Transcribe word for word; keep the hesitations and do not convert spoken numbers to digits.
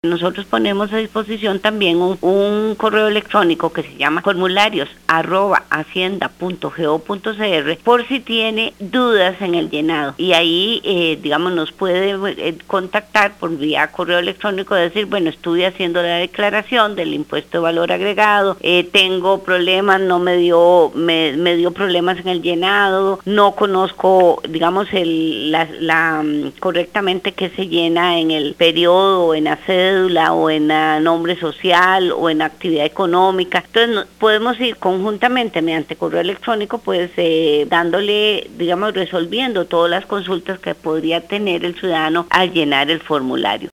Nosotros ponemos a disposición también un, un correo electrónico que se llama formularios arroba hacienda punto go punto cr por si tiene dudas en el llenado. Y ahí, eh, digamos, nos puede eh, contactar por vía correo electrónico, decir, bueno, estuve haciendo la declaración del impuesto de valor agregado, eh, tengo problemas, no me dio, me, me dio problemas en el llenado, no conozco, digamos, el, la, la correctamente que se llena en el periodo, en la cédula o en la nombre social o en actividad económica. Entonces no, podemos ir conjuntamente mediante correo electrónico, pues eh, dándole, digamos, resolviendo todas las consultas que podría tener el ciudadano al llenar el formulario.